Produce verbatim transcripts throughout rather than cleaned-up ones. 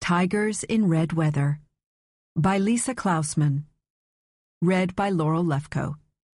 Tigers in Red Weather by Lisa Klausman. Read by Laurel Lefko.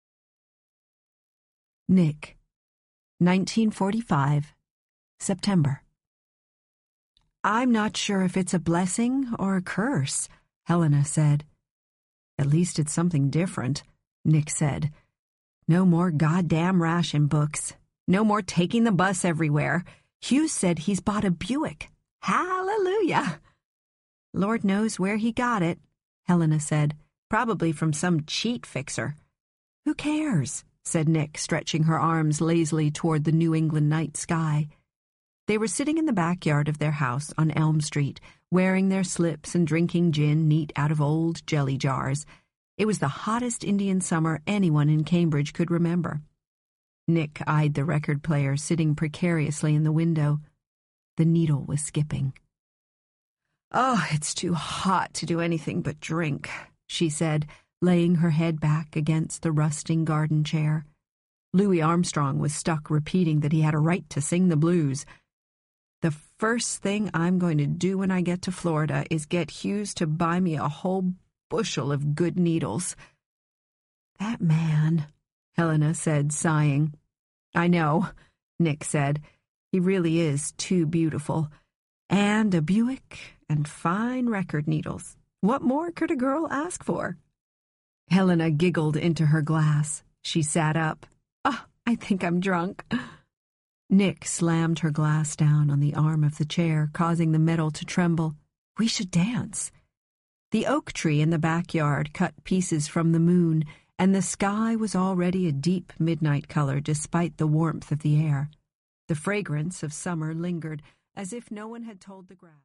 Nick, nineteen forty-five, September. I'm not sure if it's a blessing or a curse, Helena said. At least it's something different, Nick said. No more goddamn ration books. No more taking the bus everywhere. Hugh said he's bought a Buick. Hallelujah! Lord knows where he got it, Helena said. Probably from some cheat fixer. Who cares? Said Nick, stretching her arms lazily toward the New England night sky. They were sitting in the backyard of their house on Elm Street, wearing their slips and drinking gin neat out of old jelly jars. It was the hottest Indian summer anyone in Cambridge could remember. Nick eyed the record player sitting precariously in the window. The needle was skipping. Oh, it's too hot to do anything but drink, she said, laying her head back against the rusting garden chair. Louis Armstrong was stuck repeating that he had a right to sing the blues. The first thing I'm going to do when I get to Florida is get Hughes to buy me a whole bushel of good needles. That man, Helena said, sighing. I know, Nick said. He really is too beautiful. And a Buick and fine record needles. What more could a girl ask for? Helena giggled into her glass. She sat up. Oh, I think I'm drunk. Nick slammed her glass down on the arm of the chair, causing the metal to tremble. We should dance. The oak tree in the backyard cut pieces from the moon, and the sky was already a deep midnight color despite the warmth of the air. The fragrance of summer lingered, as if no one had told the grass.